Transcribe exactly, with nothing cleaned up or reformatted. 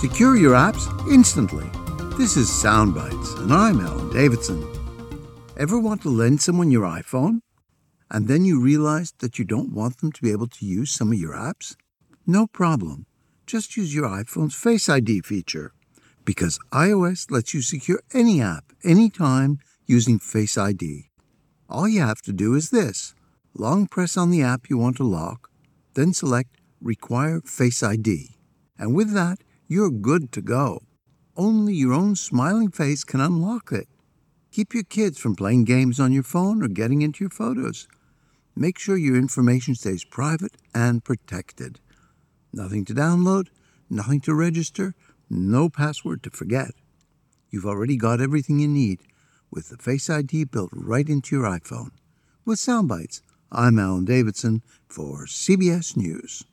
Secure your apps instantly. This is Soundbites, and I'm Alan Davidson. Ever want to lend someone your iPhone, and then you realize that you don't want them to be able to use some of your apps? No problem. Just use your iPhone's Face I D feature, because iOS lets you secure any app, anytime, using Face I D. All you have to do is this. Long press on the app you want to lock, then select Require Face I D. And with that, you're good to go. Only your own smiling face can unlock it. Keep your kids from playing games on your phone or getting into your photos. Make sure your information stays private and protected. Nothing to download, nothing to register, no password to forget. You've already got everything you need with the Face I D built right into your iPhone. With Soundbites, I'm Alan Davidson for C B S News.